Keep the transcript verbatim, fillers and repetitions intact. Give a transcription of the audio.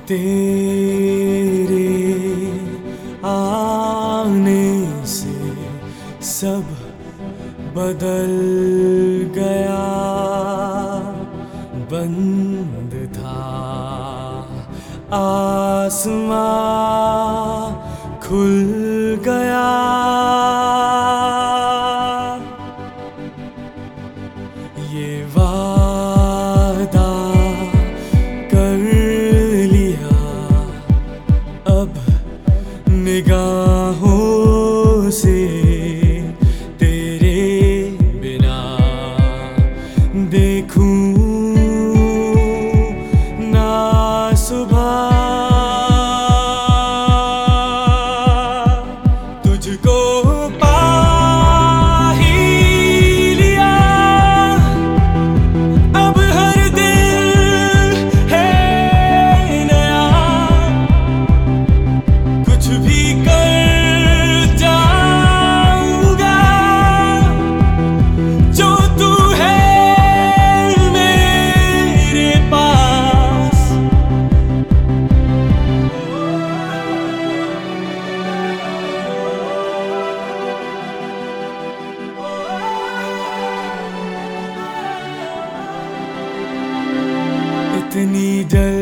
तेरे आने से सब बदल गया। बंद था आसमां, खुल गया। ये वादा कर लिया, अब निगाहों से तेरे बिना देखूं ना सुबह। तुझको पा ही लिया, अब हर दिल है नया। कुछ भी कर जाऊंगा, जो तू है मेरे पास। इतनी जल्दी